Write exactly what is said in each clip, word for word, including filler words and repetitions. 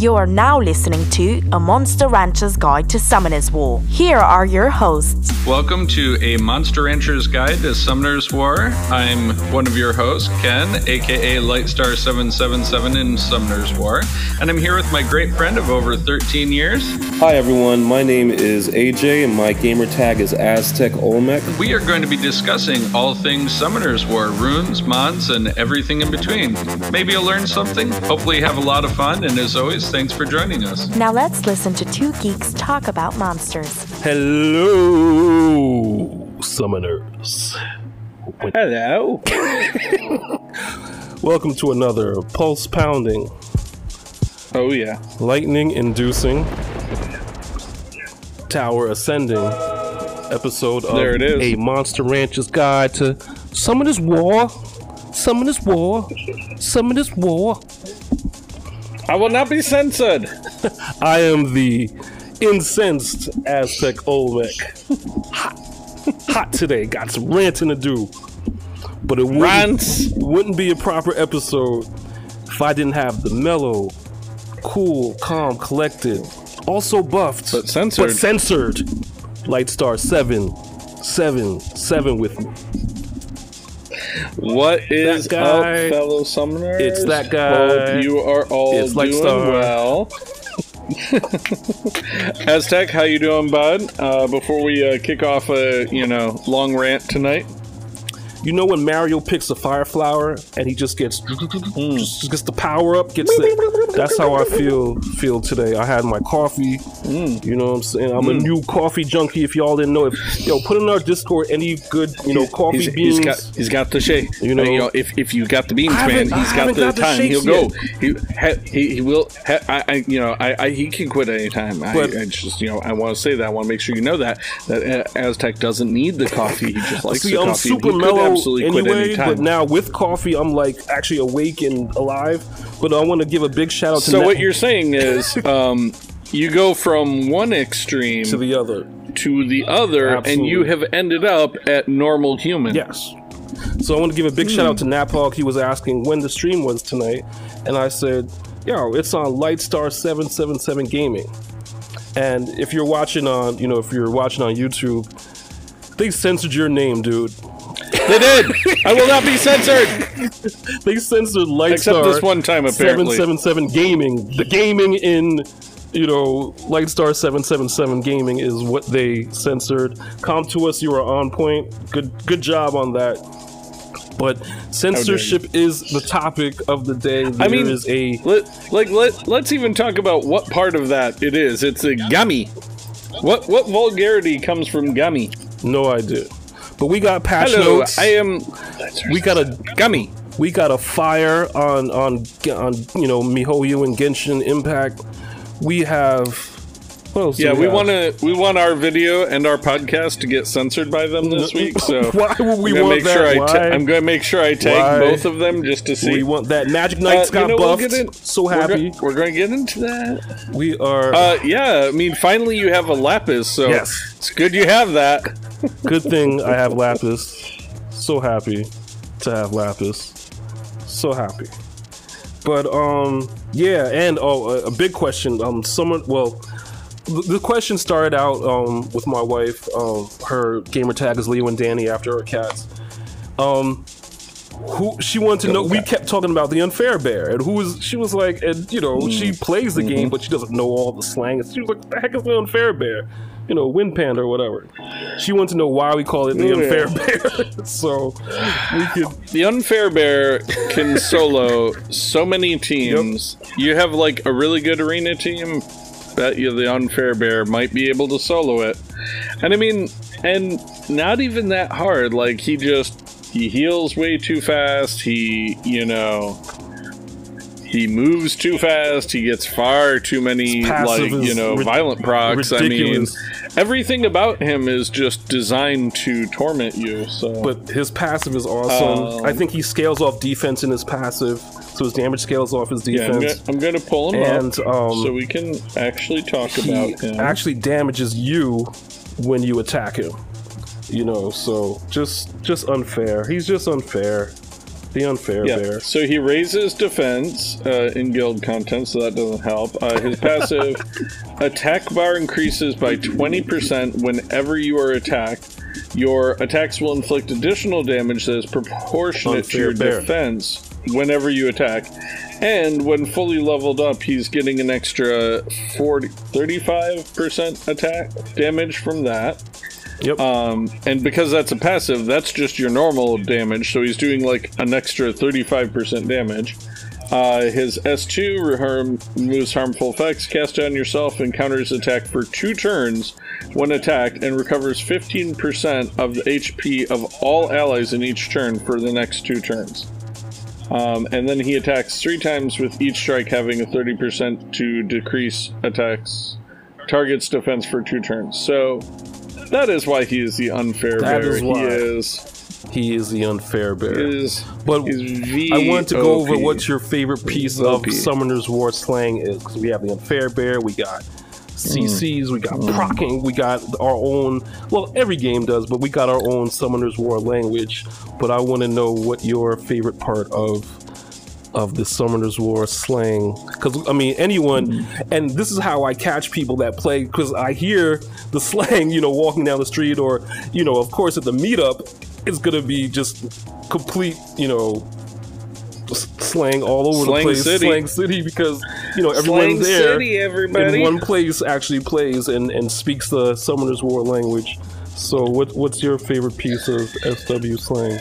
You are now listening to A Monster Rancher's Guide to Summoner's War. Here are your hosts. Welcome to A Monster Rancher's Guide to Summoner's War. I'm one of your hosts, Ken, aka Lightstar seven seven seven in Summoner's War, and I'm here with my great friend of over thirteen years. Hi everyone, my name is A J and my gamer tag is Aztec Olmec. We are going to be discussing all things Summoner's War, runes, mods, and everything in between. Maybe you'll learn something, hopefully have a lot of fun, and as always, thanks for joining us. Now let's listen to two geeks talk about monsters. Hello, summoners. Hello. Welcome to another pulse pounding, Oh yeah. lightning inducing, tower ascending episode of There it is. A Monster Rancher's Guide to Summoner's War. Summoner's War. Summoner's War. I will not be censored. I am the incensed Aztec Olmec. Hot. Hot today. Got some ranting to do. But it wouldn't, Rants. wouldn't be a proper episode if I didn't have the mellow, cool, calm, collected, also buffed, But censored. but censored Lightstar seven seven seven with me. What is That guy. up, fellow summoners? It's that guy. Hope you are all It's doing Lightstar. well. Aztec, how you doing, bud? Uh, before we uh, kick off a you know long rant tonight. You know when Mario picks a fire flower and he just gets just gets the power up, gets it. That's how I feel feel today. I had my coffee. You know what I'm saying? I'm a new coffee junkie. If y'all didn't know, if yo put in our Discord any good you know coffee He's, beans. he's got he's got the shake. You know- you know if, if you got the beans, I man, haven't- he's I got haven't the got the time. He'll shakes go. yet. He ha, he, he will. Ha, I, I you know I, I he can quit anytime. I, But- I just you know I want to say that I want to make sure you know that that uh, Aztec doesn't need the coffee. He just likes See, the I'm coffee. super he could mellow absolutely quit anyway, anytime. but now with coffee, I'm like actually awake and alive. But I want to give a big shout out to so Na- what you're saying is um, you go from one extreme to the other. to the other, and Absolutely. you have ended up at normal human. Yes. So I want to give a big shout out to Napog. He was asking when the stream was tonight, and I said, "Yo, it's on Lightstar seven seven seven Gaming." And if you're watching on, you know, if you're watching on YouTube, they censored your name, dude. They did. I will not be censored. They censored Lightstar Except this one time, apparently. seven seven seven Gaming. The gaming in, you know, Lightstar seven seven seven Gaming is what they censored. Come to us, you are on point. Good, good job on that. But censorship is the topic of the day. There I mean, is a let, like let let's even talk about what part of that it is. It's a gummy. What what vulgarity comes from gummy? no idea. But we got patch Hello, notes. I am. we got a gummy. we got a fire on on on you know MiHoYo and Genshin Impact. We have what else? do Yeah, we have? want to. We want our video and our podcast to get censored by them this week. So Why would we I'm gonna want make that? sure I Why? ta- I'm going to make sure I tag Why? both of them just to see. We want that. Magic Knights Uh, got you know, we'll buffed. get in- so we're happy. go- We're going to get into that. we are. Uh, yeah, I mean, finally you have a lapis, so Yes. it's good you have that. Good thing I have Lapis. So happy to have Lapis. So happy. But um, yeah, and oh, a, a big question. Um, someone. Well, the, the question started out um with my wife. Um, her gamer tag is Leo and Danny after her cats. Um. Who she wanted to know? We kept talking about the unfair bear, and who was she was like, and you know, she plays the game, but she doesn't know all the slang. She was like, "What the heck is the unfair bear?" You know, wind panda or whatever. She wanted to know why we call it the Yeah. unfair bear. So we could. The Unfair Bear can solo so many teams. You have like a really good arena team, bet you the Unfair Bear might be able to solo it. And I mean, and not even that hard. Like he just he heals way too fast. He, you know, he moves too fast. He gets far too many His passive like, you is know, rid- violent procs. I mean, ridiculous. everything about him is just designed to torment you. So But his passive is awesome. Um, I think he scales off defense in his passive, so his damage scales off his yeah, I'm defense. gonna, I'm gonna pull him And, up um, so we can actually talk he about him. actually damages you when you attack him. You know, so just just unfair. He's just unfair. The unfair Yeah. bear. So he raises defense uh, in guild content, so that doesn't help. Uh, his passive attack bar increases by twenty percent whenever you are attacked. Your attacks will inflict additional damage that is proportionate Unfair to your bear. defense whenever you attack. And when fully leveled up, he's getting an extra forty, thirty-five percent attack damage from that. Yep. Um, and because that's a passive, that's just your normal damage, so he's doing like an extra thirty-five percent damage. Uh, his S two harm, removes harmful effects, cast on yourself, and counters attack for two turns when attacked, and recovers fifteen percent of the H P of all allies in each turn for the next two turns. Um, and then he attacks three times with each strike, having a thirty percent to decrease attacks target's defense for two turns. So that is why he is the unfair That bear. is why. He is. He is the unfair bear. He is. But he's V I want to go over O P. what your favorite piece O of P. Summoner's War slang is. Because we have the unfair bear, we got C Cs, we got Mm. procking, we got our own. Well, every game does, but we got our own Summoner's War language. But I want to know what your favorite part of of the Summoner's War slang, because I mean anyone, and this is how I catch people that play, because I hear the slang, you know, walking down the street, or you know, of course at the meetup, it's gonna be just complete, you know, s- slang all over Slang the place, City. slang city, because you know Slang everyone there City, everybody. in one place actually plays and and speaks the Summoner's War language. So, what what's your favorite piece of S W slang?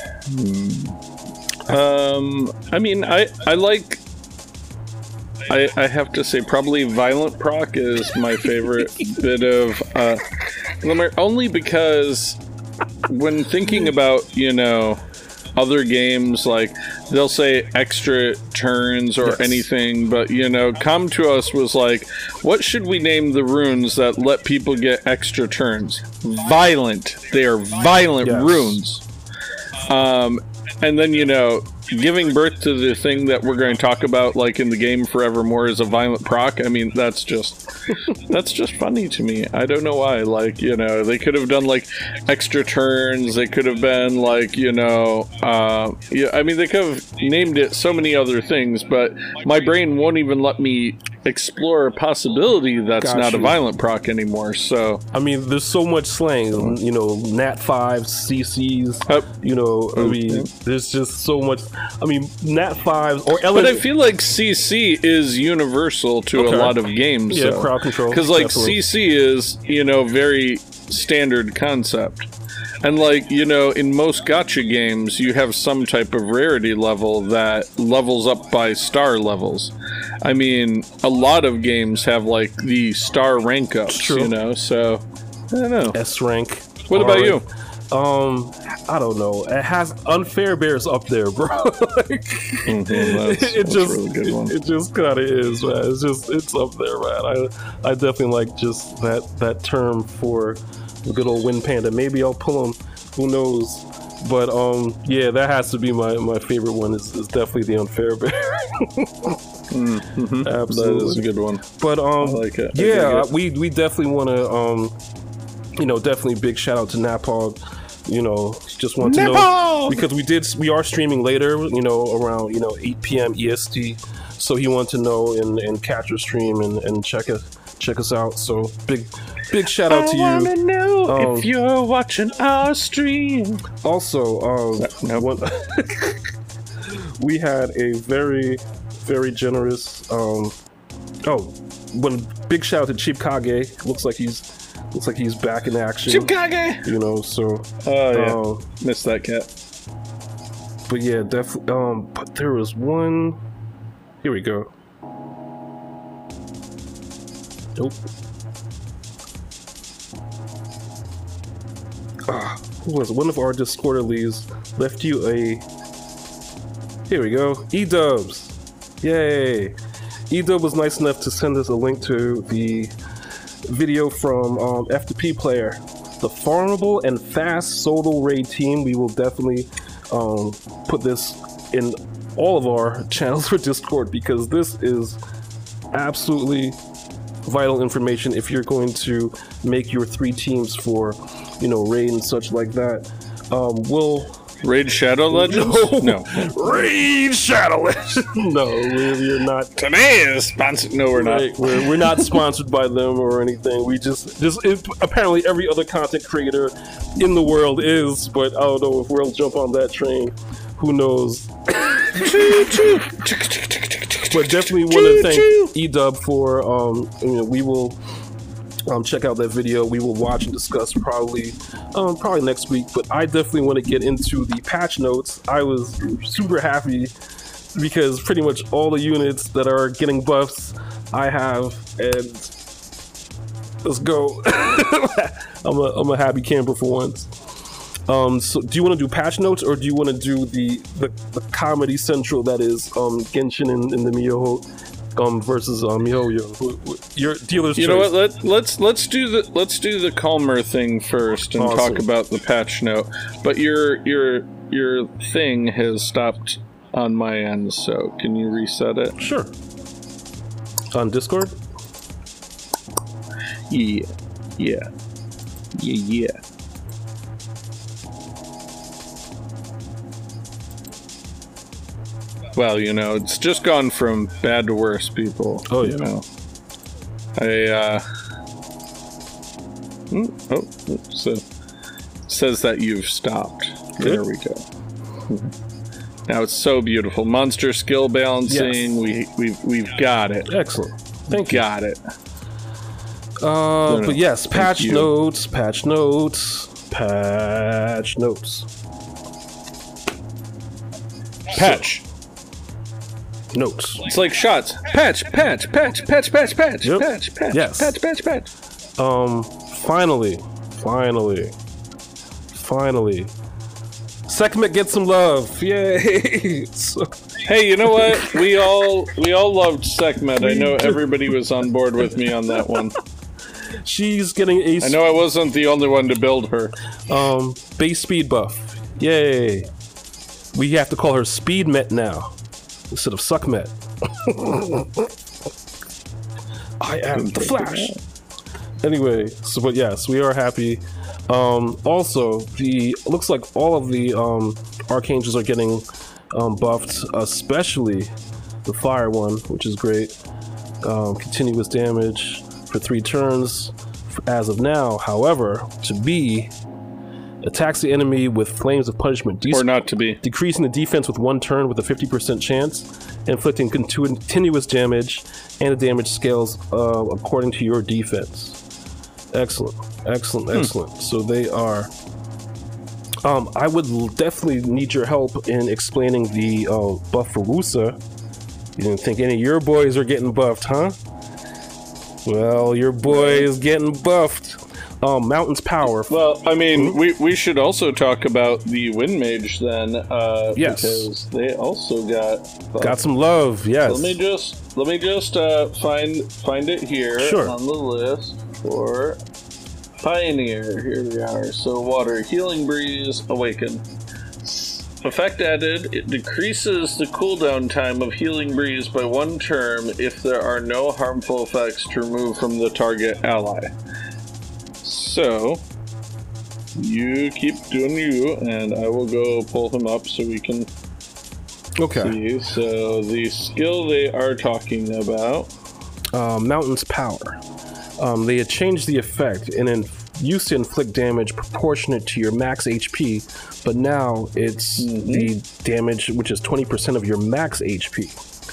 Um, I mean, I I like. I I have to say, probably Violent Proc is my favorite bit of uh, Limerick, only because when thinking about, you know, other games, like they'll say extra turns or Yes. anything, but you know, Come to Us was like, what should we name the runes that let people get extra turns? Violent. They are violent Yes. runes. Um, and then, you know, giving birth to the thing that we're going to talk about, like in the game Forevermore, is a violent proc. I mean, that's just that's just funny to me. I don't know why. Like, you know, they could have done like extra turns. They could have been like, you know, uh, yeah. I mean, they could have named it so many other things, but my brain won't even let me explore a possibility that's Got not a you. violent proc anymore. So, I mean, there's so much slang, you know, Nat five, C Cs, Yep. you know, I mean, yeah. there's just so much. I mean, Nat fives or L but I feel like C C is universal to Okay. a lot of games. Yeah, crowd control, Because like definitely. C C is, you know, very standard concept. And like, you know, in most gacha games, you have some type of rarity level that levels up by star levels. I mean, a lot of games have like the star rank ups, True. you know, so I don't know. S rank. What about R- you? Um, I don't know. It has unfair bears up there, bro. Like, Mhm, that's- it that's just, a really good one. it, it just kind of is, man. It's just, it's up there, man. I, I definitely like just that that term for the good old wind panda. Maybe I'll pull them. Who knows? But um, yeah, that has to be my, my favorite one. Is, is definitely the unfair bear. Mhm. Absolutely. That is a good one. But um, I like it. I yeah, dig it. we we definitely want to um, you know, definitely big shout out to Napog. You know, just want to know Napog! because we did we are streaming later. You know, around you know eight p.m. E S T. So he wanted to know and and catch our stream and and check us check us out. So big big shout out to I wanna you. know Um, if you're watching our stream. Also, um, Nope. one, we had a very, very generous. Um, oh, one big shout out to Cheap Kage. Looks like he's looks like he's back in action. Chipkage! You know, so Oh, yeah. um, Missed that cat. but yeah, definitely. Um, but there was one. Here we go. Nope. Ah, who was it? One of our Discorderlies left you a. Here we go. E-Dubs. Yay. E-Dub was nice enough to send us a link to the video from um, F T P Player. The farmable and fast solo raid team. We will definitely um, put this in all of our channels for Discord because this is absolutely vital information if you're going to make your three teams for, you know, raid and such like that. Um, we'll Raid Shadow Legends? No. No. Raid Shadow Legends. No, we're, we're not. Today is sponsored. No, we're not. Right, we're, we're not sponsored by them or anything. We just, just it, apparently every other content creator in the world is, but I don't know if we'll jump on that train. Who knows? But definitely want to thank E-Dub for, um, you know, we will um, check out that video. We will watch and discuss probably, um, probably next week. But I definitely want to get into the patch notes. I was super happy because pretty much all the units that are getting buffs I have, and let's go. I'm a I'm a happy camper for once. Um, so do you want to do patch notes, or do you want to do the, the, the comedy central that is um, Genshin and, and the Miho um, versus um, MiHoYo? Your dealer's You choice. know what? Let, let's let's do the let's do the calmer thing first and Awesome. talk about the patch note. But your your your thing has stopped on my end, so can you reset it? Sure. On Discord? Yeah, yeah, yeah, yeah. Well, you know, it's just gone from bad to worse, people. Oh, you yeah. know. I, uh... hmm, oh, so it says that you've stopped. There Good. we go. Now it's so beautiful. Monster skill balancing. We, we've, we've got it. Excellent. Thank you. Got it. Uh, no. but yes, patch you. notes, patch notes, patch notes. Patch. Notes. It's like shots. Patch, patch, patch, patch, patch, patch, Yep. patch, patch, Yes. patch, patch, patch. Um, finally, finally, finally. Sekhmet gets some love. Yay! So- Hey, you know what? We all we all loved Sekhmet. I know everybody was on board with me on that one. she's getting a I know I wasn't the only one to build her. um base speed buff. Yay! We have to call her Speedmet now instead of Suckmet. I am the Flash. Anyway, so but yes, we are happy. Um, also, the looks like all of the um, archangels are getting um, buffed, especially the fire one, which is great. Um, continuous damage for three turns as of now. However, to be attacks the enemy with flames of punishment, de- Or not to be. decreasing the defense with one turn with a fifty percent chance, inflicting continu- continuous damage, and the damage scales uh, according to your defense. Excellent, excellent, excellent. So they are. Um, I would l- definitely need your help in explaining the uh, buff for Wusa. You didn't think any of your boys are getting buffed, huh? Well, your boy is getting buffed. Um, Mountain's power. Well, I mean, we, we should also talk about the Wind Mage then, uh, Yes. because they also got Got some love, yes. Let me just let me just uh, find find it here Sure. on the list for Pioneer. Here we are. So water, healing breeze, awaken. Effect added, it decreases the cooldown time of healing breeze by one term if there are no harmful effects to remove from the target ally. So you keep doing you, and I will go pull him up so we can Okay. see. So the skill they are talking about. Uh, Mountain's power. Um, they had changed the effect and then used to inflict damage proportionate to your max H P, but now it's Mm-hmm. the damage which is twenty percent of your max H P.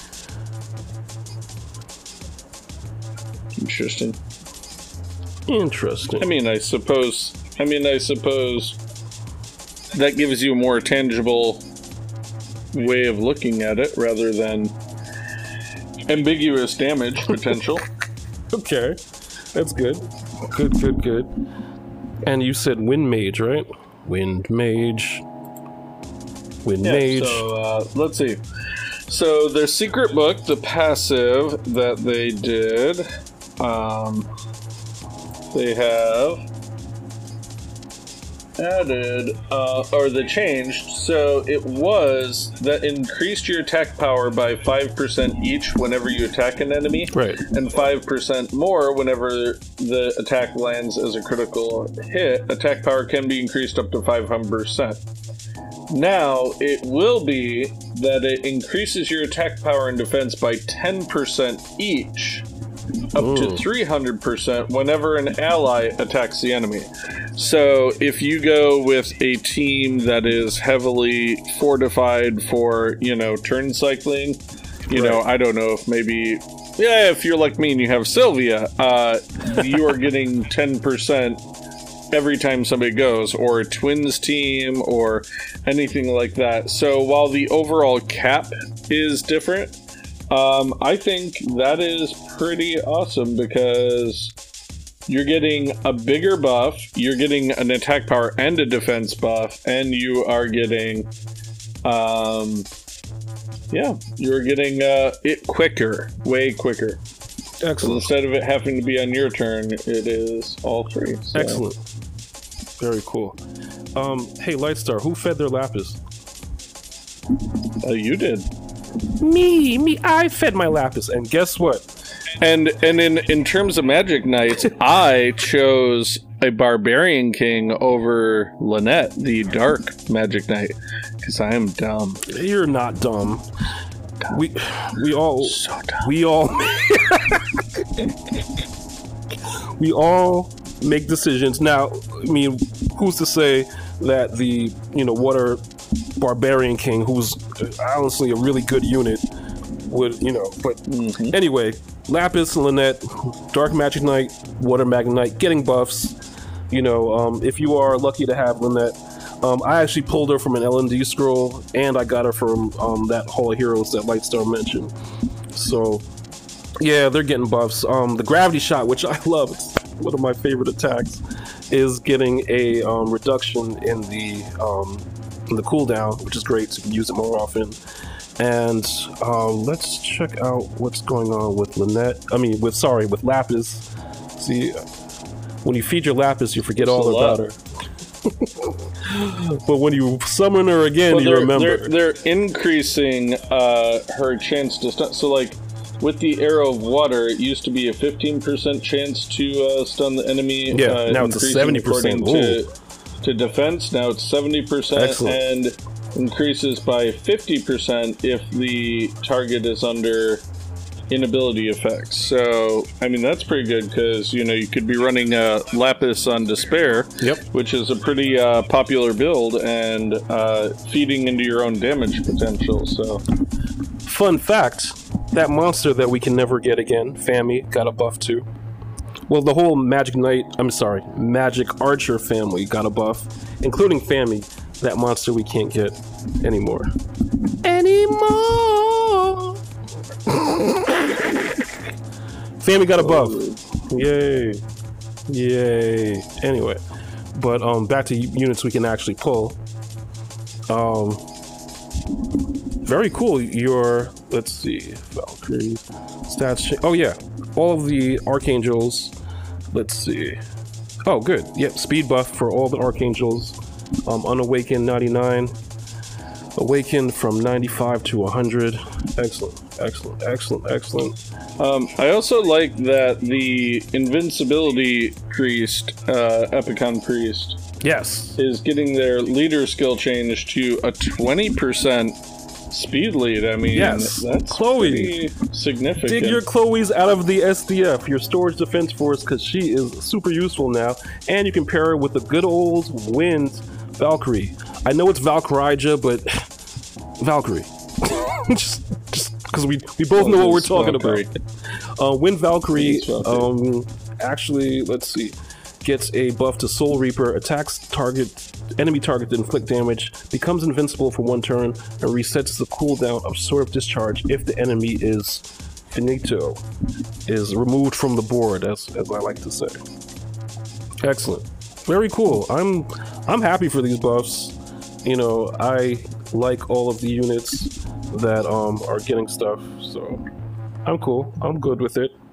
Interesting. Interesting. I mean, I suppose. I mean, I suppose that gives you a more tangible way of looking at it rather than ambiguous damage potential. Okay, that's good. Good, good, good. And you said Wind Mage, right? Wind Mage. Wind Yeah, Mage. so uh, let's see. So their secret book, the passive that they did, um, they have added, uh, or they changed. So it was that increased your attack power by five percent each whenever you attack an enemy, Right. and five percent more whenever the attack lands as a critical hit. Attack power can be increased up to five hundred percent. Now, it will be that it increases your attack power and defense by ten percent each, up Ooh. to three hundred percent whenever an ally attacks the enemy. So, if you go with a team that is heavily fortified for, you know, turn cycling, you Right. know, I don't know if maybe... Yeah, if you're like me and you have Sylvia, uh, you are getting ten percent every time somebody goes, or a twins team, or anything like that. So while the overall cap is different, um, I think that is pretty awesome because you're getting a bigger buff, you're getting an attack power and a defense buff, and you are getting, um, yeah, you're getting uh, it quicker, way quicker. So Excellent. instead of it having to be on your turn, it is all three. So. Excellent. Very cool. Um, hey, Lightstar, who fed their Lapis? Uh, you did. Me, me, I fed my Lapis, and guess what? And and in, in terms of Magic Knights, I chose a Barbarian King over Lynette, the Dark Magic Knight, because I am dumb. You're not dumb. We, we all, So dumb. we all, we all make decisions. Now, I mean, who's to say that the, you know, Water Barbarian King, who's honestly a really good unit, would, you know, but Mm-hmm. anyway, Lapis, Lynette, Dark Magic Knight, Water Magic Knight, getting buffs. You know, um, if you are lucky to have Lynette, um, I actually pulled her from an L and D scroll, and I got her from um, that Hall of Heroes that Lightstar mentioned. So, yeah, they're getting buffs. Um, the Gravity Shot, which I love, it's one of my favorite attacks, is getting a um, reduction in the um, in the cooldown, which is great, so you can use it more often. And um, let's check out what's going on with Lynette. I mean, with sorry, with Lapis. See, when you feed your Lapis, you forget all a lot. about her. But when you summon her again, Well, you they're, remember. they're, they're increasing uh, her chance to stun. So, like, with the Arrow of Water, it used to be a fifteen percent chance to uh, stun the enemy. Yeah, uh, now it's a increasing seventy percent. according To, to defense, now it's seventy percent. Excellent. And increases by fifty percent if the target is under inability effects. So, I mean, that's pretty good because, you know, you could be running uh, Lapis on Despair, Yep. which is a pretty uh, popular build, and uh, feeding into your own damage potential. So, Fun fact, that monster that we can never get again, Fami, got a buff too. Well, the whole Magic Knight, I'm sorry, Magic Archer family got a buff, including Fami, that monster we can't get anymore. Anymore! Fami got a buff. Yay. Yay. Anyway, but um, back to units we can actually pull. Um, very cool. Your, let's see, Valkyrie stats. Cha- oh yeah, all of the Archangels. Let's see. Oh, good. Yep, speed buff for all the Archangels. Um, Unawakened ninety-nine. Awakened from ninety-five to one hundred. Excellent, excellent, excellent, excellent. um, I also like that the Invincibility Priest, uh, Epicon Priest, Yes. is getting their leader skill changed to a twenty percent speed lead. I mean, Yes. that's Chloe. pretty significant. Dig your Chloe's out of the S D F, your Storage Defense Force, because she is super useful now. And you can pair her with the good old Wind Valkyrie. I know it's Valkyrija, but Valkyrie. just because we, we both know what we're It's talking Valkyrie. about. Uh, Wind Valkyrie, It is Valkyrie. um, actually, let's see, gets a buff to Soul Reaper, attacks target enemy target to inflict damage, becomes invincible for one turn, and resets the cooldown of Sword of Discharge if the enemy is finito, is removed from the board, as, as I like to say. Excellent. Very cool. I'm I'm happy for these buffs. You know, I like all of the units that um are getting stuff, so I'm cool. I'm good with it.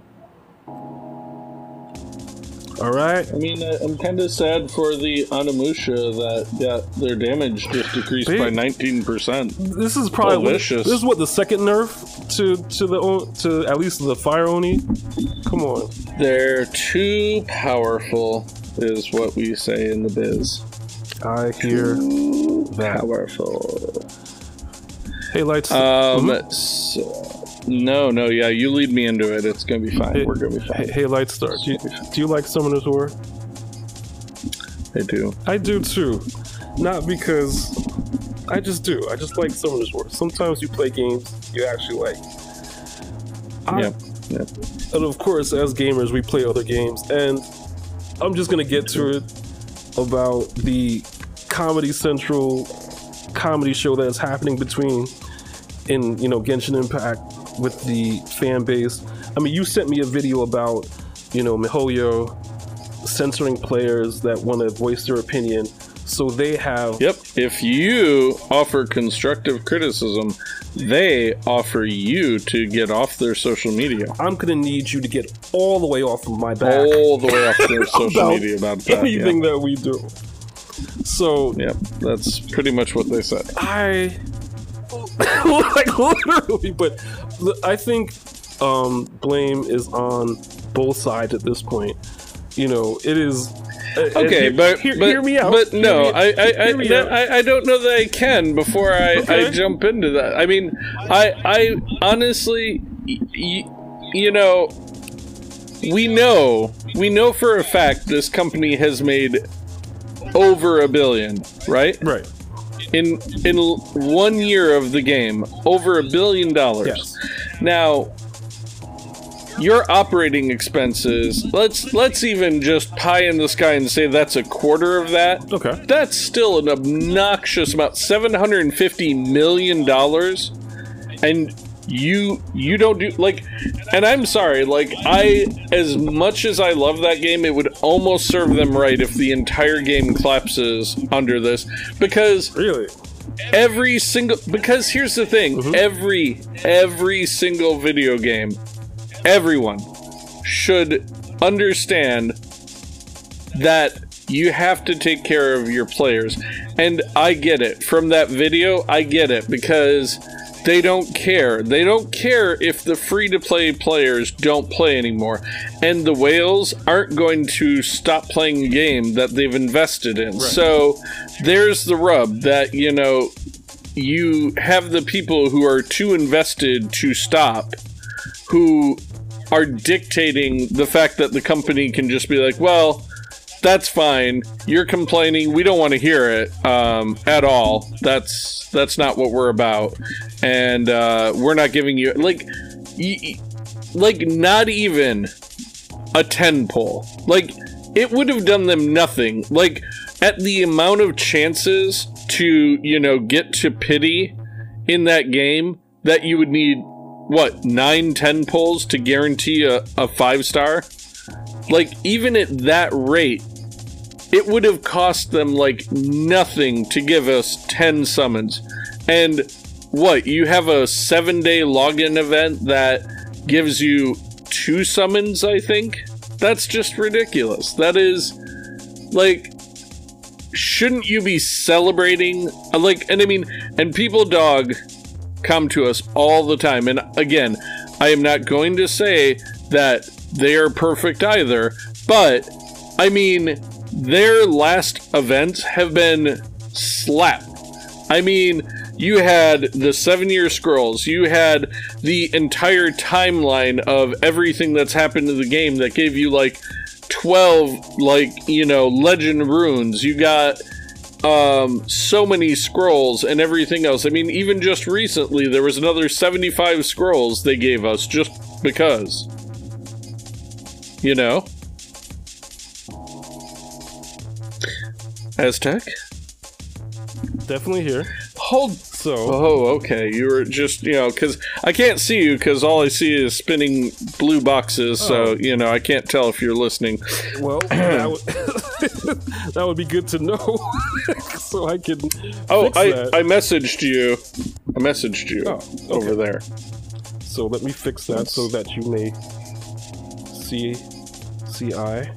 All right. I mean, uh, I'm kind of sad for the Onimusha that got their damage just decreased They- by nineteen percent. This is probably Delicious. this is what the second nerf to to the o- to at least the Fire Oni. Come on. They're too powerful, is what we say in the biz. I hear that. Powerful. Hey, Lights. Um, Mhm. so, no, no, yeah, you lead me into it. It's gonna be fine. Hey, We're gonna be fine. Hey, hey Lightstar, do you, do you like Summoner's War? I do. I do too. Not because I just do. I just like Summoner's War. Sometimes you play games you actually like. I, Yeah, yeah. And of course, as gamers, we play other games, and I'm just gonna get to it about the Comedy Central comedy show that is happening between in you know Genshin Impact with the fan base. I mean, you sent me a video about you know MiHoYo censoring players that want to voice their opinion, so they have. Yep. If you offer constructive criticism, they offer you to get off their social media. I'm gonna need you to get all the way off of my back, All the way off their social about media about that. anything Yeah. that we do. So Yep, that's pretty much what they said. I like literally, but I think um, blame is on both sides at this point. You know, it is. Okay, hear, but hear, but, hear me out. but Hear no, me- I I, I, hear me no, out. I I don't know that I can before I, Okay. I jump into that. I mean, I I honestly, y- y- you know, we know we know for a fact this company has made over a billion, right? Right. In in l- one year of the game, over a billion dollars. Yes. Now, your operating expenses, let's let's even just pie in the sky and say that's a quarter of that. Okay. That's still an obnoxious amount, seven hundred fifty million dollars. And you you don't do like, and I'm sorry, like I as much as I love that game, it would almost serve them right if the entire game collapses under this, because Really? every single because here's the thing, Mhm. every every single video game, everyone should understand that you have to take care of your players. And I get it. From that video, I get it, because they don't care. They don't care if the free-to-play players don't play anymore. And the whales aren't going to stop playing a game that they've invested in. So there's the rub that, you know, you have the people who are too invested to stop, who are dictating the fact that the company can just be like, well, that's fine. You're complaining. We don't want to hear it um, at all. That's that's not what we're about, and uh, we're not giving you like, y- like not even a ten pull. Like it would have done them nothing. Like at the amount of chances to you know get to pity in that game that you would need. What, nine, ten pulls to guarantee a, a five star? Like, even at that rate, it would have cost them, like, nothing to give us ten summons. And, what, you have a seven-day login event that gives you two summons, I think? That's just ridiculous. That is, like, shouldn't you be celebrating? Like, and I mean, and People Dog come to us all the time, and again, I am not going to say that they are perfect either, but I mean their last events have been slap. I mean, you had the seven year scrolls, you had the entire timeline of everything that's happened to the game that gave you like twelve like you know legend runes. You got Um, so many scrolls and everything else. I mean, even just recently, there was another seventy-five scrolls they gave us just because. You know? Aztec? Definitely here. Hold. So Oh, okay. You were just, you know, because I can't see you because all I see is spinning blue boxes, so, Oh. you know, I can't tell if you're listening. well, that would, that would be good to know, so I can. Oh, fix I, that. I messaged you. I messaged you Oh, over there. So let me fix that so that you may see see I.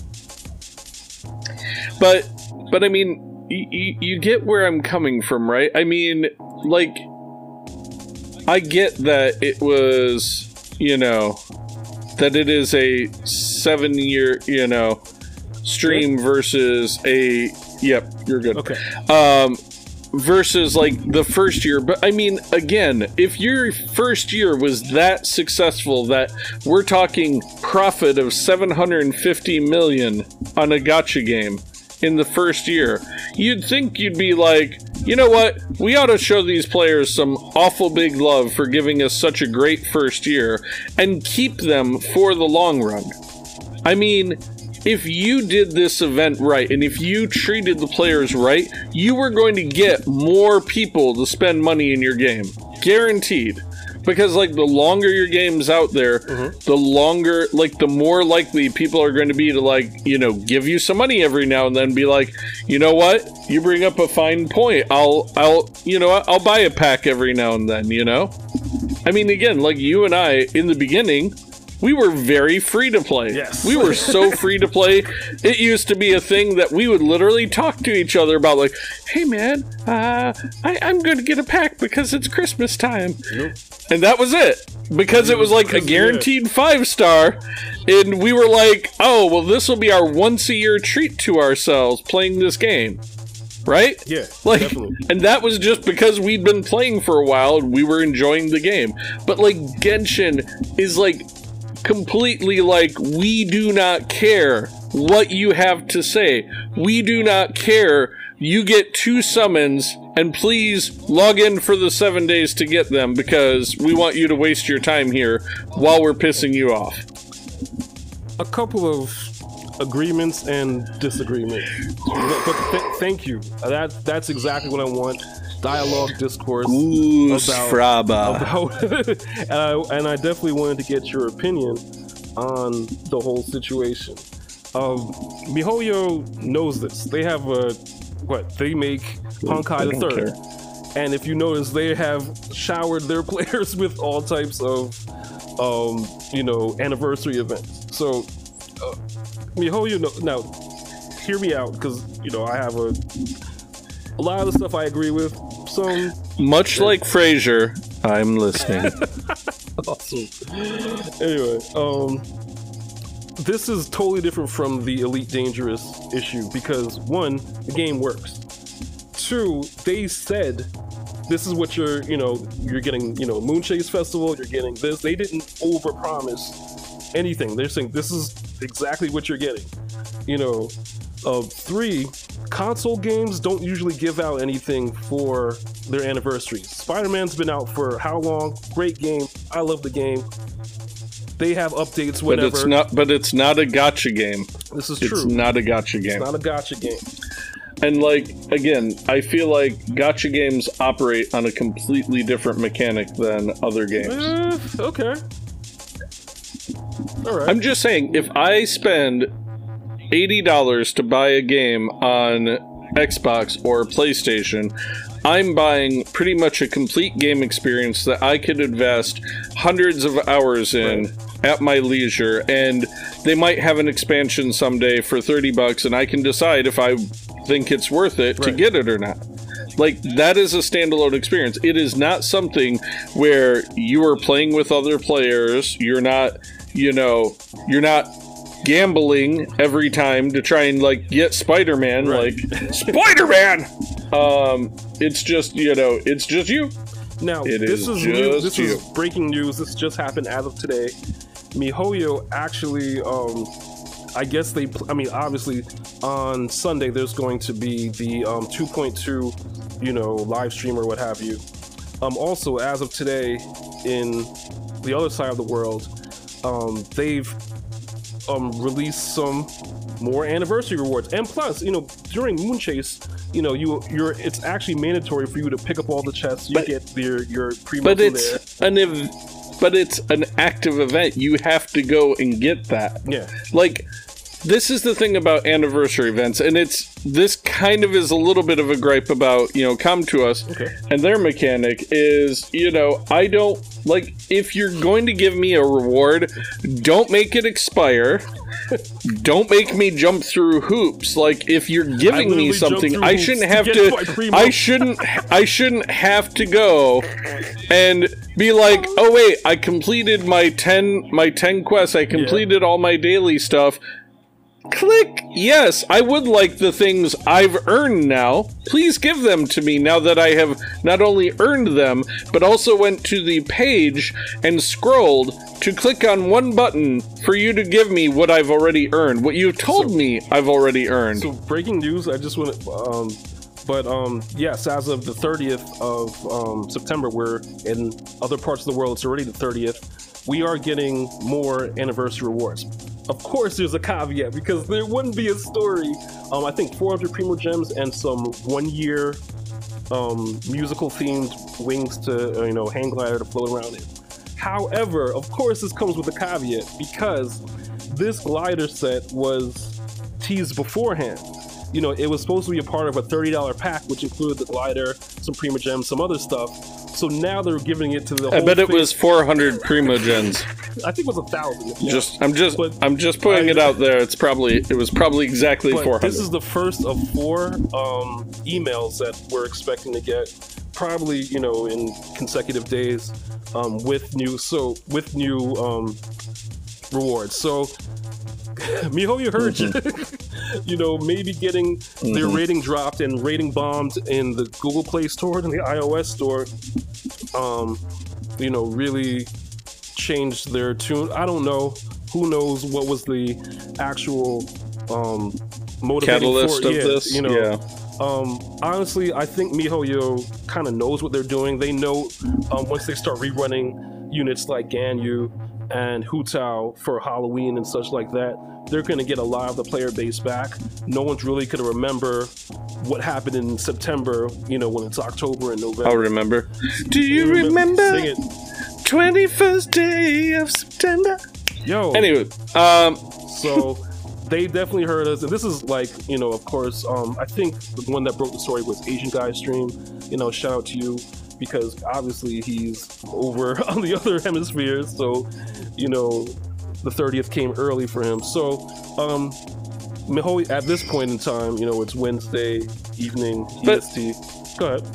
But, but I mean, y- y- you get where I'm coming from, right? I mean, like, I get that it was, you know, that it is a seven year, you know, stream versus a Yep, you're good. Okay. Um, versus like the first year. But I mean, again, if your first year was that successful that we're talking profit of seven hundred fifty million on a gacha game in the first year, you'd think you'd be like, you know what, we ought to show these players some awful big love for giving us such a great first year and keep them for the long run. I mean, if you did this event right, and if you treated the players right, you were going to get more people to spend money in your game. Guaranteed. Because, like, the longer your game's out there, mm-hmm. the longer, like, the more likely people are going to be to, like, you know, give you some money every now and then, be like, you know what? You bring up a fine point. I'll, I'll, you know, I'll buy a pack every now and then, you know? I mean, again, like, you and I, in the beginning, we were very free to play. Yes. We were so free to play. It used to be a thing that we would literally talk to each other about, like, hey, man, uh, I, I'm going to get a pack because it's Christmas time. Yep. And that was it. Because it was like a guaranteed five star. And we were like, oh, well, this will be our once a year treat to ourselves playing this game. Right? Yeah, like, definitely. And that was just because we'd been playing for a while and we were enjoying the game. But, like, Genshin is, like, completely like, we do not care what you have to say. We do not care. You get two summons, and please log in for the seven days to get them, because we want you to waste your time here while we're pissing you off. A couple of agreements and disagreements. But th thank you. That That's exactly what I want. Dialogue, discourse. Ooh, about, Straba. About and, I, and I definitely wanted to get your opinion on the whole situation. Um, MiHoYo knows this. They have a, what, they make Honkai the Third. Care. And if you notice, they have showered their players with all types of, um, you know, anniversary events. So, uh, MiHoYo, know, now, hear me out, because, you know, I have a, a lot of the stuff I agree with. Some, Much like Frasier, I'm listening. Awesome. Anyway, um, this is totally different from the Elite Dangerous issue because, one, the game works. Two, they said this is what you're, you know, you're getting, you know, Moonchase Festival, you're getting this. They didn't overpromise anything. They're saying this is exactly what you're getting. You know, uh, three, console games don't usually give out anything for their anniversaries. Spider-Man's been out for how long? Great game. I love the game. They have updates whenever. But it's not. But it's not a gacha game. This is it's true. It's not a gacha game. It's not a gacha game. And like again, I feel like gacha games operate on a completely different mechanic than other games. Uh, okay. All right. I'm just saying, if I spend eighty dollars to buy a game on Xbox or PlayStation, I'm buying pretty much a complete game experience that I could invest hundreds of hours in right. at my leisure, and they might have an expansion someday for thirty bucks, and I can decide if I think it's worth it right. to get it or not. Like, that is a standalone experience. It is not something where you are playing with other players, you're not, you know, you're not gambling every time to try and like get Spider-Man, right. like Spider-Man. Um, it's just, you know, it's just you. Now it this is, is just new, this you. is breaking news. This just happened as of today. MiHoYo actually, um, I guess they. I mean, obviously, on Sunday there's going to be the um, two point two, you know, live stream or what have you. Um, also, as of today, in the other side of the world, um, they've Um, release some more anniversary rewards, and plus, you know, during Moonchase, you know, you you're it's actually mandatory for you to pick up all the chests. You but, get your your primo but there. it's an ev- but it's an active event. You have to go and get that. Yeah, like this is the thing about anniversary events, and it's this kind of is a little bit of a gripe about, you know, Come To Us okay. and their mechanic is, you know, I don't like if you're going to give me a reward, don't make it expire. Don't make me jump through hoops. Like if you're giving me something, I shouldn't have to. to I shouldn't. I shouldn't have to go and be like, oh wait, I completed my ten my ten quests. I completed yeah. all my daily stuff. Click yes. I would like the things I've earned now. Please give them to me now that I have not only earned them, but also went to the page and scrolled to click on one button for you to give me what I've already earned. What you've told So- me I've already earned. So breaking news, I just want to, um, but um, yes, as of the thirtieth of um, September, we're in other parts of the world. It's already the thirtieth. We are getting more anniversary rewards. Of course, there's a caveat because there wouldn't be a story. Um, I think four hundred Primo Gems and some one-year um, musical-themed wings to, uh, you know, hang glider to float around in. However, of course, this comes with a caveat because this glider set was teased beforehand. You know, it was supposed to be a part of a thirty dollar pack, which included the glider, some Primo Gems, some other stuff. So now they're giving it to the I whole bet it thing. was four hundred Primo Gens. I think it was a thousand. Yeah. Just, I'm just, But I'm just putting I- it out there. It's probably, it was probably exactly But four hundred. this is the first of four um, emails that we're expecting to get, probably you know in consecutive days, um, with new so with new um, rewards. So, MiHoYo heard you. You know, maybe getting their rating dropped and rating bombed in the Google Play Store and the iOS Store. Um, you know, really changed their tune. I don't know. Who knows what was the actual um, motivating Catalyst for, of yeah, this? You know, Yeah. um, honestly, I think MiHoYo kind of knows what they're doing. They know um, once they start rerunning units like Ganyu and Hu Tao for Halloween and such like that, they're going to get a lot of the player base back. No one's really going to remember what happened in September, you know, when it's October and November. I'll remember. Do you remember? Sing it. twenty-first day of September. Yo. Anyway, um, So they definitely heard us, and this is like, you know, of course, um, I think the one that broke the story was Asian Guy Stream. You know, shout out to you because obviously he's over on the other hemisphere, so you know, the thirtieth came early for him. So, um, MiHoYo, at this point in time, you know, it's Wednesday evening E S T. Go ahead.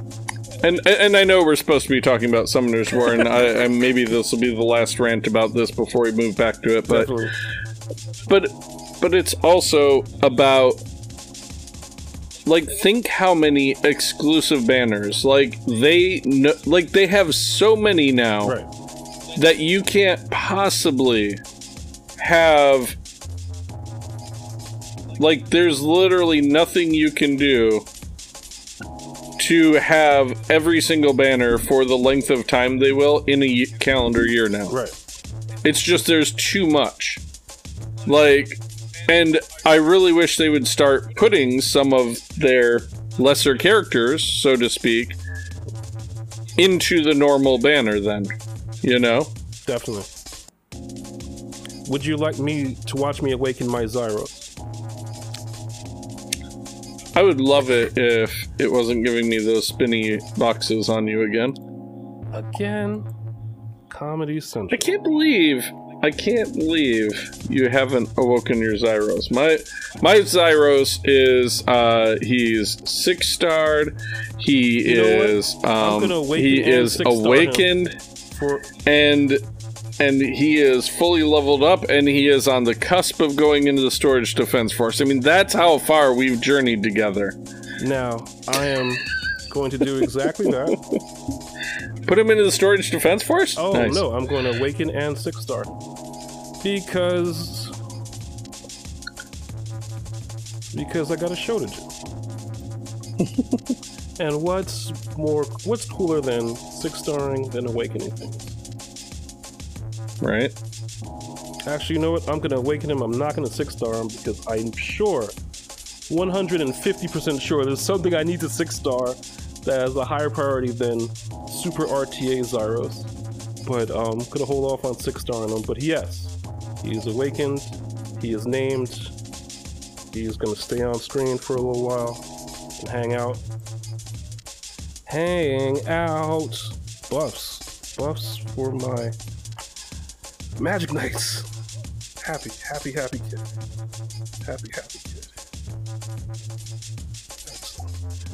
and and I know we're supposed to be talking about Summoner's War, and I, and maybe this will be the last rant about this before we move back to it. But Definitely. but but it's also about, like, think how many exclusive banners, like they kn- like they have so many now. Right. That you can't possibly have, like, there's literally nothing you can do to have every single banner for the length of time they will in a y- calendar year now. Right. It's just there's too much. Like, and I really wish they would start putting some of their lesser characters, so to speak, into the normal banner then. You know? Definitely. Would you like me to watch me awaken my Zyros? I would love it if it wasn't giving me those spinny boxes on you again. Again, Comedy I Central. can't believe, I can't believe you haven't awoken your Zyros. My my Zyros is, uh, he's six-starred, he You know what? is, I'm um, gonna awaken he and is six-star him. awakened, For and and he is fully leveled up, and he is on the cusp of going into the Storage Defense Force. I mean, that's how far we've journeyed together. now, I am going to do exactly that. Put him into the Storage Defense Force? Oh Nice. no, I'm going to awaken and six star because because I got a show to do. And what's more, what's cooler than six starring than awakening things? Right? Actually, you know what? I'm going to awaken him. I'm not going to six star him because I'm sure, one hundred fifty percent sure, there's something I need to six star that has a higher priority than Super R T A Zyros. But um, I'm going to hold off on six starring him. But yes, he is awakened. He is named. He's going to stay on screen for a little while and hang out. Hang out. Buffs. Buffs for my Magic Knights. Happy, happy, happy kid. Happy, happy kid. Excellent.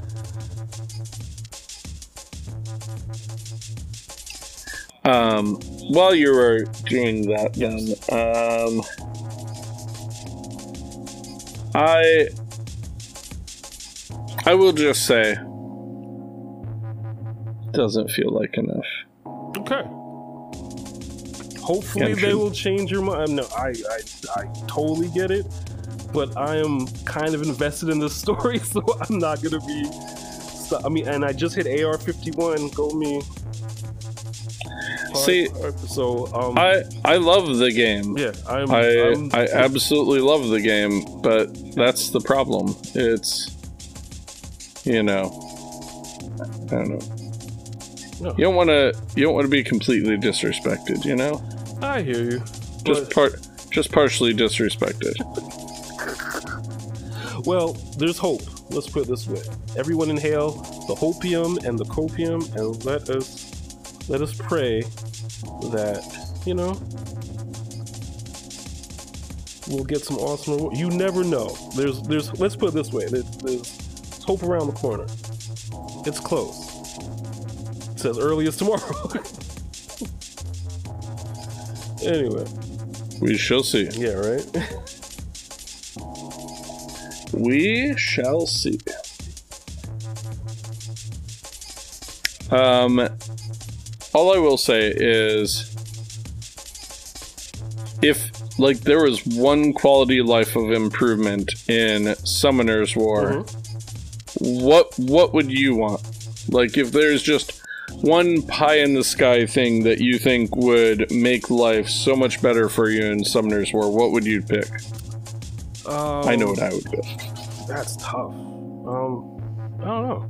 Um, while you were doing that, then, um, I I will just say, doesn't feel like enough. Okay. Hopefully Genshin. they will change your mind. No, I, I I totally get it, but I am kind of invested in this story, so I'm not gonna be. I mean, and I just hit A R fifty-one. Go me. See, so um, I I love the game. yeah, I'm. I I'm, I absolutely love the game, but that's the problem. It's, you know, I don't know. No. You don't want to. You don't want to be completely disrespected. You know, I hear you. just but- part, just partially disrespected. Well, there's hope. Let's put it this way: everyone inhale the hopium and the copium, and let us let us pray that you know we'll get some awesome reward. You never know. There's there's. Let's put it this way: there's, there's hope around the corner. It's close. It says early as tomorrow. Anyway, We shall see. yeah, right. We shall see. Um, all I will say is, if like there was one quality of life of improvement in Summoner's War, Mhm. what what would you want? Like, if there's just one pie in the sky thing that you think would make life so much better for you in Summoner's War, what would you pick? Um, I know what I would pick. That's tough. Um, I don't know.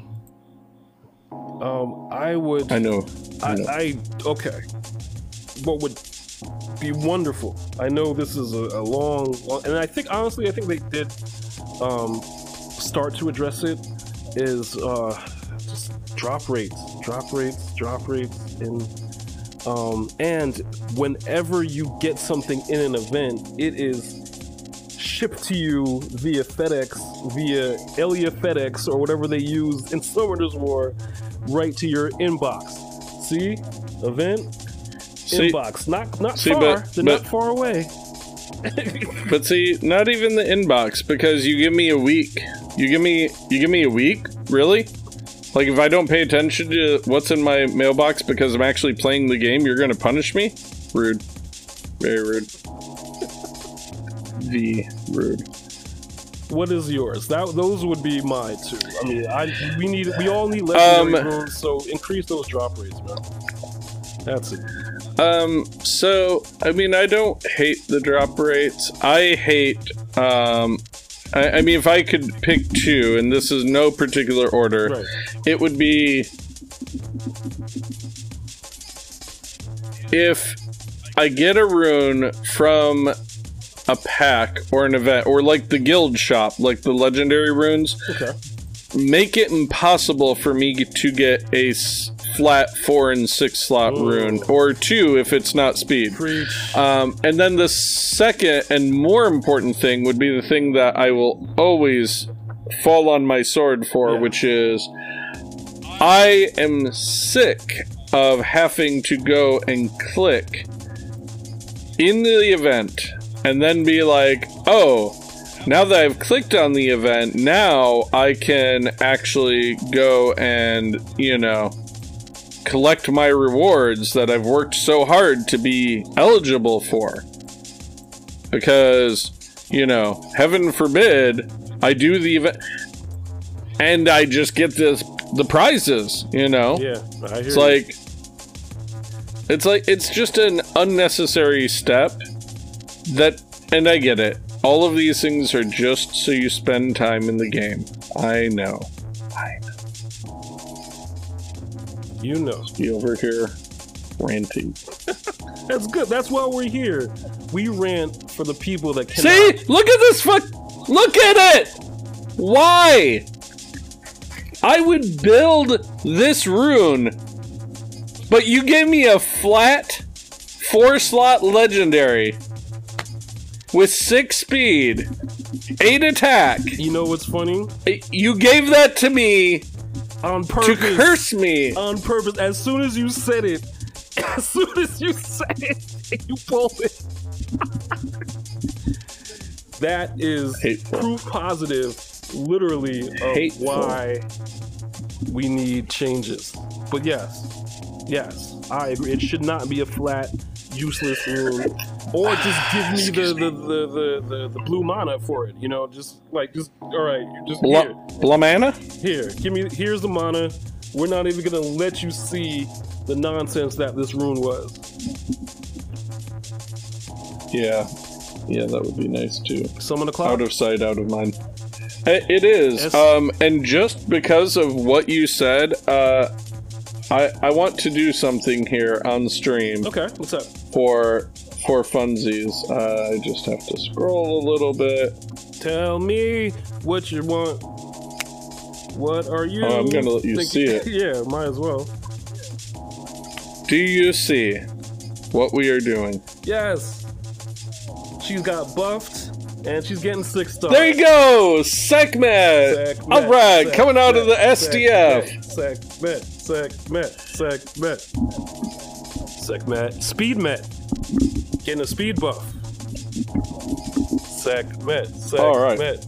Um, I would. I know. I I, know. I okay. What would be wonderful? I know this is a, a long, long, and I think honestly, I think they did um, start to address it. Is uh, just drop rates, drop rates, drop rates, and um, and whenever you get something in an event, it is shipped to you via FedEx, via Elia FedEx, or whatever they use in Summoner's War, right to your inbox. See, event, See- inbox. Not not see, far. but- They're but- not far away. But see, not even the inbox, because you give me a week. You give me you give me a week? Really? Like, if I don't pay attention to what's in my mailbox because I'm actually playing the game, you're gonna punish me? Rude. Very rude. V. Rude. What is yours? That those would be mine too. I mean, I we need we all need legendary Um, runes, so increase those drop rates, man. That's it. Um, so, I mean, I don't hate the drop rates. I hate, um, I, I mean, if I could pick two, and this is no particular order, Right. it would be if I get a rune from a pack or an event, or like the guild shop, like the legendary runes, Okay. make it impossible for me to get a s- flat four and six slot Ooh. rune, or two if it's not speed. Preach. Um, and then the second and more important thing would be the thing that I will always fall on my sword for, Yeah. which is I am sick of having to go and click in the event and then be like, oh, now that I've clicked on the event, now I can actually go and, you know, collect my rewards that I've worked so hard to be eligible for. Because, you know, heaven forbid, I do the event and I just get this the prizes, you know? Yeah, I hear It's you. like it's like it's just an unnecessary step that, and I get it. All of these things are just so you spend time in the game. I know. I know. You know. Be over here ranting. That's good. That's why we're here. We rant for the people that cannot. See? Look at this fuck. Look at it! Why? I would build this rune, but you gave me a flat four slot legendary with six speed, eight attack. You know what's funny? You gave that to me On to purpose. curse me. On purpose. As soon as you said it, as soon as you said it, you pulled it. that is Hateful. proof positive, literally, of Hateful. why we need changes. But yes, yes, I agree. It should not be a flat, useless rune, or just give me the the, the, the, the the blue mana for it. You know, just like just all right, just here, Bl- Blamana? here, give me. Here's the mana. We're not even gonna let you see the nonsense that this rune was. Yeah. Yeah, that would be nice too. Summon the clock. Out of sight, out of mind. I- It is. Yes. Um, and just because of what you said, uh, I I want to do something here on stream Okay, what's up? for for funsies. Uh, I just have to scroll a little bit. Tell me what you want. What are you? Oh, I'm gonna let you thinking- see it. Yeah, might as well. Do you see what we are doing? Yes. She's got buffed, and she's getting six stars. There you go, Sekhmet. Sekhmet, All right, Sekhmet, coming out of the S D F. Sekhmet, Sekhmet, Sekhmet, Sekhmet, Speedmet. Getting a speed buff. Sekhmet, Sekhmet. All right.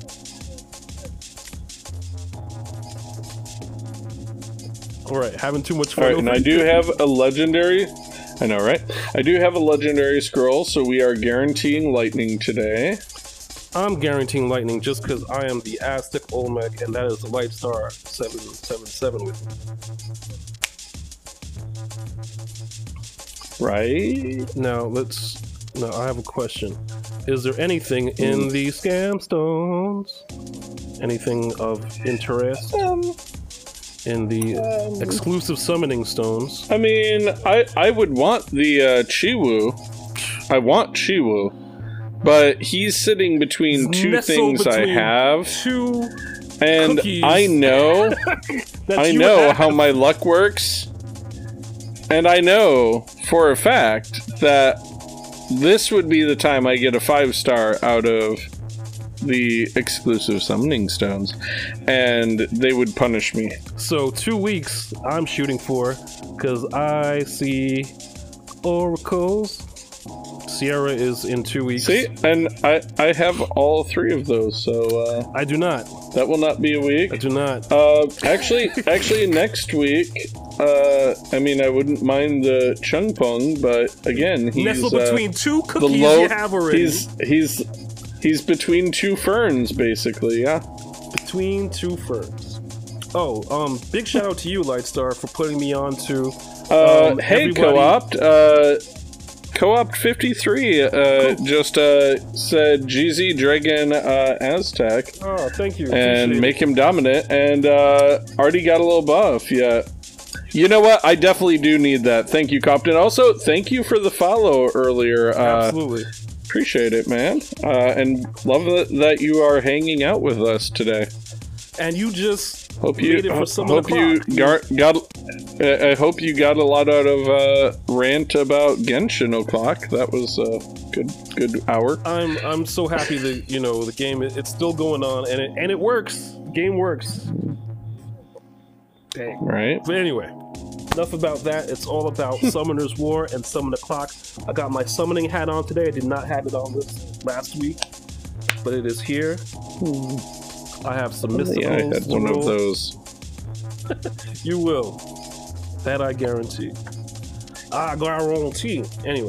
All right, having too much All fun. right, and I do have a legendary. I know, right? I do have a legendary scroll, so we are guaranteeing lightning today. I'm guaranteeing lightning just because I am the Aztec Olmec, and that is the Light Star seven seven seven with me. Right? Now let's. Now I have a question. Is there anything in the scam stones? Anything of interest Um, in the exclusive summoning stones? I mean, I I would want the uh, Chiwu. I want Chiwu, but he's sitting between two Nestled things I between have, Two and cookies I know, that I you know have. how my luck works, and I know for a fact that this would be the time I get a five star out of the exclusive summoning stones, and they would punish me. So two weeks I'm shooting for because I see oracles. Sierra is in two weeks. See, and I I have all three of those, so uh, I do not. that will not be a I week. do not. Uh, actually, actually, next week. Uh, I mean, I wouldn't mind the Chung Pung, but again, he's Nestled uh, between two the cookies low. you have already. He's he's he's between two ferns, basically. Yeah. Between two ferns. Oh, um, big shout out to you, Lightstar, for putting me on to. Uh, um, hey, everybody- Co-opt. Uh, Co-opt fifty-three uh, Cool. just uh, said G Z Dragon uh, Aztec Oh, thank you. and Appreciate make him dominant, and uh, already got a little buff. Yeah. You know what? I definitely do need that. Thank you, Compton. Also, thank you for the follow earlier. it. Uh, Absolutely. appreciate it, man. Uh, and love that, that you are hanging out with us today. And you just Hope you made it for ho- some hope of the you clock. got, got uh, I hope you got a lot out of uh, rant about Genshin O'clock. That was a good good hour. I'm I'm so happy that you know the game it- it's still going on and it and it works. Game works. Dang. Right? But anyway, enough about that. It's all about Summoner's War and Summon the Clock. I got my summoning hat on today. I did not have it on this last week, but it is here. I have some mysticals. Yeah, I had to one roll. of those. You will. That I guarantee. I guarantee. Anyway.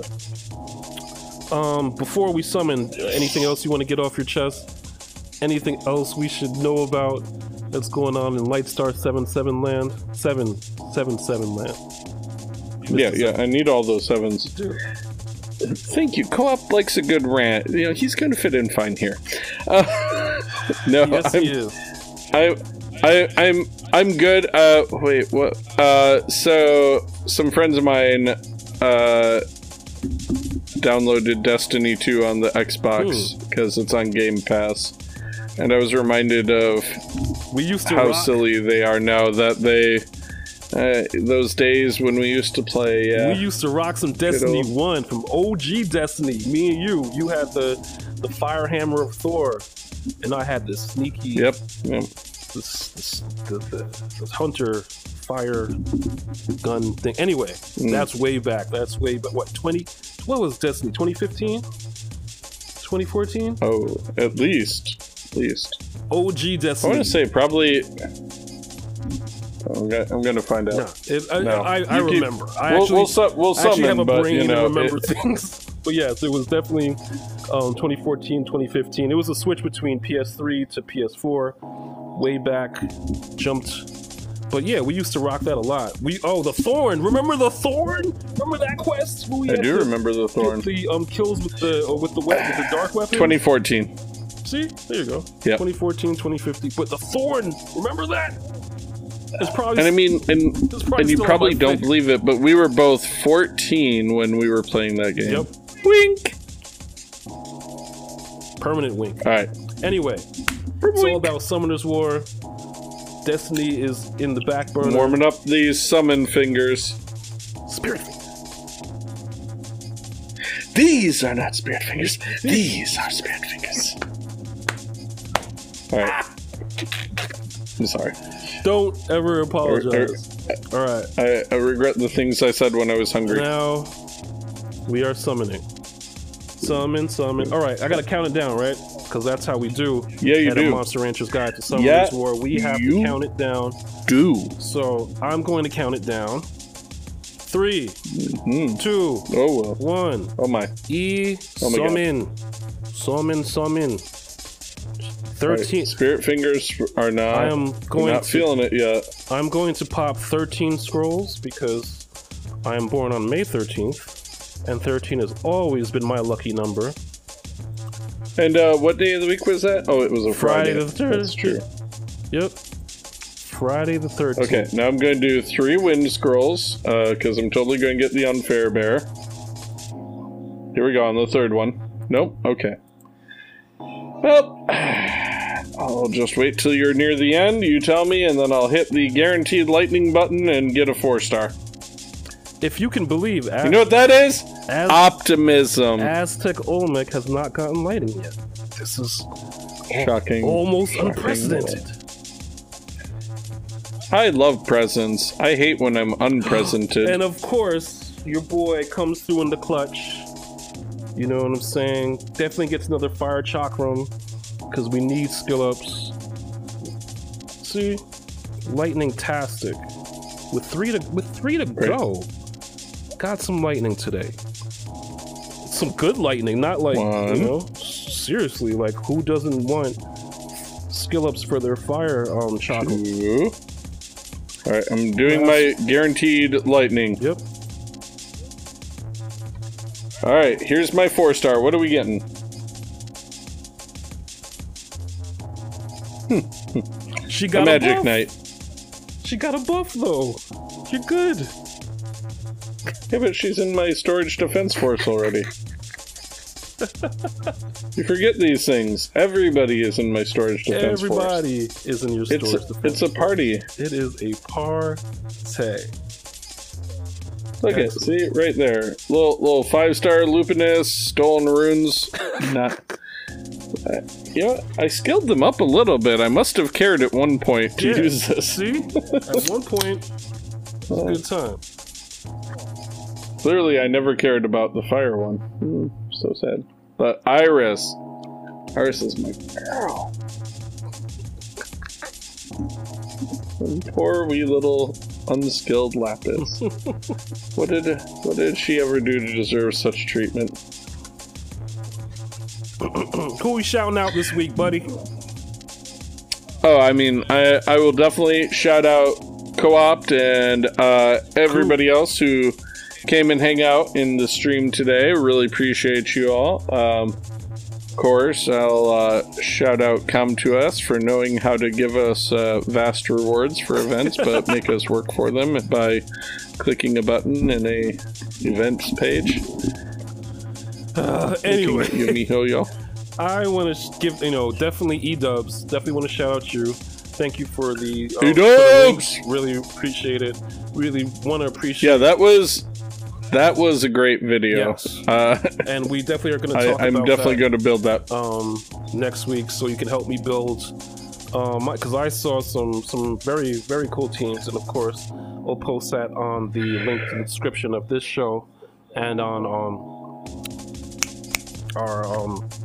Um, before we summon, anything else you want to get off your chest? Anything else we should know about that's going on in Lightstar seven seven land? seven seven seven land. Yeah, yeah, I need all those sevens. Dude. Thank you. Co-op likes a good rant. You know, he's going to fit in fine here. Uh, no, Yes, I'm, he is. I, I, I'm, I'm good. Uh, wait, what? Uh, so some friends of mine, uh, downloaded Destiny two on the Xbox because it's on Game Pass, and I was reminded of We used to how rock. silly they are now that they, uh, those days when we used to play. Uh, We used to rock some Destiny old- one from O G Destiny. Me and you. You had the the fire hammer of Thor, and I had this sneaky. yep. yep. This, this, the, the, this hunter fire gun thing. Anyway, Mm. that's way back. That's way back. What twenty? What was Destiny? twenty fifteen? twenty fourteen? Oh, at least. At least. O G I Destiny. want to say probably... I'm gonna, I'm gonna find out. No, it, I, No. I, I You keep- remember. I we'll, actually, we'll, su- we'll I actually summon, have a but, brain you know, and remember it- things. But yes, it was definitely um, twenty fourteen, twenty fifteen. It was a switch between P S three to P S four. Way back, jumped. But yeah, we used to rock that a lot. We oh the Thorn. Remember the Thorn? Remember that quest? Where we I had do to remember the Thorn. get the um kills with the uh, with the we- with the dark weapon. twenty fourteen. See, there you go. Yep. twenty fourteen, twenty fifteen. But the Thorn. Remember that? It's probably. And I mean, and, It's probably and you still on probably my don't face. believe it, but we were both fourteen when we were playing that game. Yep. Wink. Permanent wink. All right. Anyway, it's all about Summoner's War. Destiny is in the back burner. Warming up these summon fingers. Spirit. These are not spirit fingers. These are spirit fingers. All right. I'm sorry. Don't ever apologize. All right. I, I regret the things I said when I was hungry. Now we are summoning. Summon, summon. All right, I gotta count it down, right? Because that's how we do. Yeah, you at do. a Monster Rancher's Guide to Summoner's Yeah, War. We have you to count it down. Do. So I'm going to count it down. Three, Mhm. two, Oh, well. one. Oh, my. E Oh my God. summon. Summon, summon. All right, Thirteen. Spirit fingers are not. I am we're going not to- feeling it yet. I'm going to pop thirteen scrolls because I am born on May thirteenth, and thirteen has always been my lucky number. And uh, what day of the week was that? Oh, it was a Friday. Friday the third. That's true. Yep. Friday the thirteenth. Okay, now I'm going to do three wind scrolls because I'm totally going to get the unfair bear. Here we go on the third one. Nope. Okay. Well, I'll just wait till you're near the end. You tell me, and then I'll hit the guaranteed lightning button and get a four star. If you can believe, Az- You know what that is? Az- Optimism. Aztec Olmec has not gotten lighting yet. This is Shocking. almost Shocking. unprecedented. I love presents. I hate when I'm unpresented. And of course, your boy comes through in the clutch. You know what I'm saying? Definitely gets another fire chakram because we need skill ups. See, lightning tastic with three to with three to Great. go. Got some lightning today. Some good lightning, not like One. you know. Seriously, like who doesn't want skill ups for their fire um chakra? Two. All right, I'm doing my guaranteed lightning. Yep. All right, here's my four star. What are we getting? She A got a, magic buff. knight. She got a buff though. You're good. Yeah, but she's in my storage defense force already. You forget these things. Everybody is in my storage defense force. Everybody is in your storage It's defense. a, it's a party. It is a party. Look at see right there, little little five star lupinus, stolen runes. Not. Uh, you know, what? I skilled them up a little bit. I must have cared at one point to Yeah. use this. See? At one point, it was a good time. Clearly, I never cared about the fire one. Hmm, so sad. But Iris, Iris is my girl. And poor wee little unskilled Lapis. What did what did she ever do to deserve such treatment? Who we shouting out this week, buddy? Oh, I mean, I I will definitely shout out Co-opt and uh, everybody else who came and hang out in the stream today. Really appreciate you all. Um, of course, I'll uh, shout out Come To Us for knowing how to give us uh, vast rewards for events, but make us work for them by clicking a button in a events page. Uh, anyway, You miho yo. I want to give, you know, definitely E-dubs. Definitely want to shout out you. Thank you for the um, E-dubs! for the links. Really appreciate it. Really want to appreciate Yeah, that was that was a great video. Yes. Uh, and we definitely are going to I, talk I'm about definitely that. going to build that. um, next week, so you can help me build. Um, because I saw some some very very cool teams, and of course, I'll post that on the link in the description of this show, and on um our um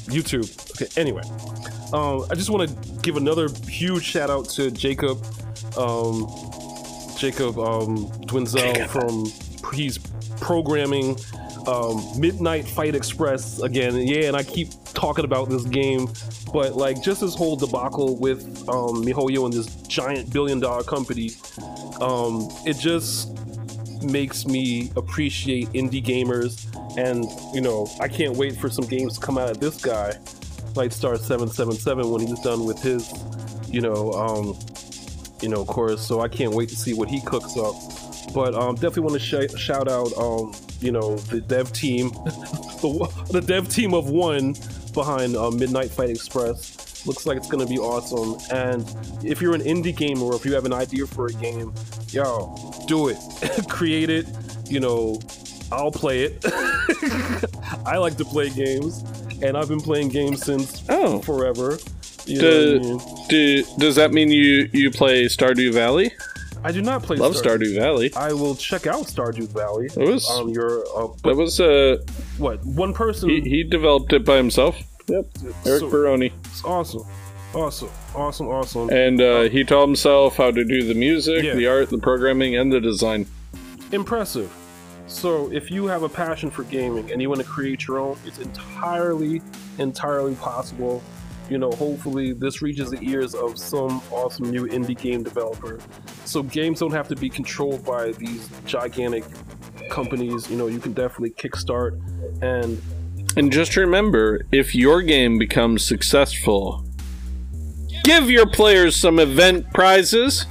YouTube. Okay. Anyway, um, I just want to give another huge shout out to Jacob, um, Jacob um, Dwinzel Jacob. from he's programming um, Midnight Fight Express again. Yeah, and I keep talking about this game, but like just this whole debacle with um, MiHoYo and this giant billion dollar company, um, it just makes me appreciate indie gamers. And you know, I can't wait for some games to come out of this guy, Lightstar seven seven seven, when he's done with his, you know, um, you know, chorus. So I can't wait to see what he cooks up. But um, definitely want to sh- shout out, um, you know, the dev team, the, the dev team of one behind uh, Midnight Fight Express. Looks like it's gonna be awesome. And if you're an indie gamer, or if you have an idea for a game, yo, do it, create it. You know, I'll play it. I like to play games, and I've been playing games since Oh. forever. You Do, know what I mean? do, does that mean you, you play Stardew Valley? I do not play Love Stardew. Stardew Valley. I will check out Stardew Valley. It was- on your uh, That but was uh, what one person. he, he developed it by himself. Yep, Eric So- Baroni. It's awesome, awesome, awesome, awesome. And uh, he taught himself how to do the music, Yeah. the art, the programming, and the design. Impressive. So if you have a passion for gaming and you want to create your own, it's entirely, entirely possible. You know, hopefully this reaches the ears of some awesome new indie game developer. So games don't have to be controlled by these gigantic companies. You know, you can definitely kickstart and And just remember, if your game becomes successful, give your players some event prizes.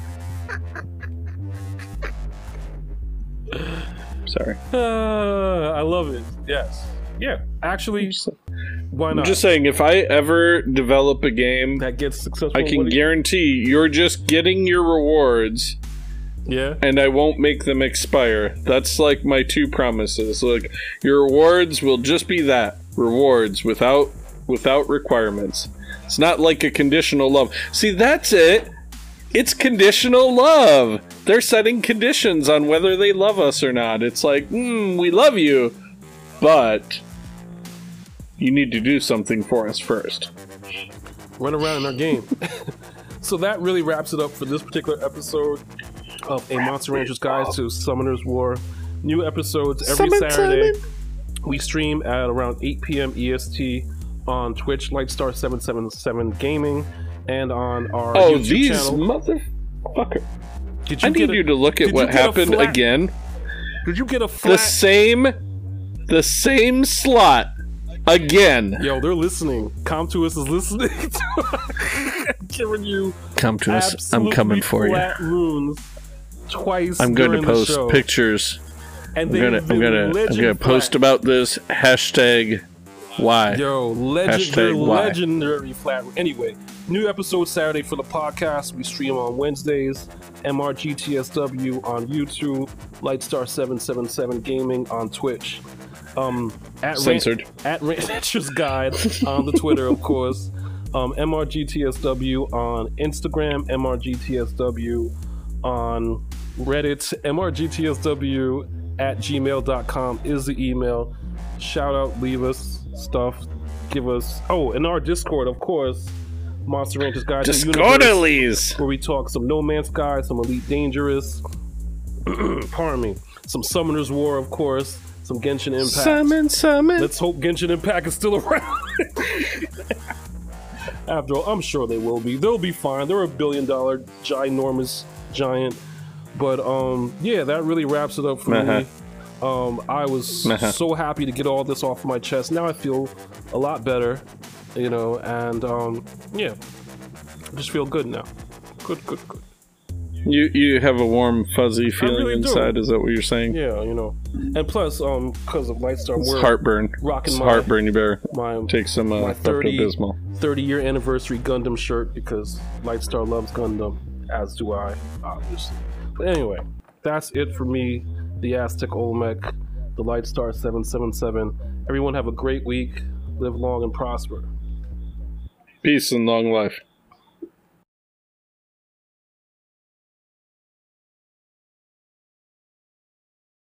Sorry. uh, I love it. Yes. Yeah. Actually, why I'm not? just saying, if I ever develop a game, that gets successful. I can what do you- guarantee you're just getting your rewards, Yeah. and I won't make them expire. That's like my two promises. Like, your rewards will just be that, rewards without without requirements. It's not like a conditional love. See, that's it. It's conditional love. They're setting conditions on whether they love us or not. It's like, hmm, we love you, but you need to do something for us first. Run around in our game. So that really wraps it up for this particular episode of A Monster Rancher's Guide to Summoner's War. New episodes every Summon, Saturday. summon. We stream at around eight p.m. E S T on Twitch, Lightstar seven seven seven Gaming, and on our Oh, YouTube these channel. motherfucker. Did I get need a- you to look did at you what get a happened flat- again. Did you get a The flat? same, the same slot again. Yo, they're listening. Comtuous is listening to giving you Come to us. I'm coming for you. flat runes twice. I'm going to during the post show. pictures. And I'm they gonna, I'm gonna, I'm gonna post about this hashtag. Why? Yo, legend, Hashtag they're why. legendary flat. Anyway, new episode Saturday for the podcast. We stream on Wednesdays. M R G T S W on YouTube. Lightstar seven seven seven Gaming on Twitch. Um, at Censored. Ran- at Rancher's Guide on the Twitter, of course. Um, M R G T S W on Instagram. M R G T S W on Reddit. M R G T S W at gmail dot com is the email. Shout out, leave us stuff, give us. Oh, and our Discord, of course, Monster Ranchers Guide to the Universe, Discorderlies. where we talk some No Man's Sky, some Elite Dangerous, pardon me, some Summoner's War, of course, some Genshin Impact. Summon, summon. Let's hope Genshin Impact is still around. After all, I'm sure they will be. They'll be fine. They're a billion dollar, ginormous giant. But um, yeah, that really wraps it up for Uh-huh. me. Um, I was Uh-huh. so happy to get all this off my chest. Now I feel a lot better, you know, and um, yeah, I just feel good now. Good, good, good. You you have a warm, fuzzy feeling really do. inside. Is that what you're saying? Yeah, you know, and plus, um, because of Lightstar, It's we're heartburn. rocking It's my- heartburn. You better my take some uh, my thirty Pepto-Bismol. thirty year anniversary Gundam shirt because Lightstar loves Gundam, as do I, obviously. But anyway, that's it for me, the Aztec Olmec, the Lightstar seven seven seven. Everyone have a great week, live long and prosper. Peace and long life.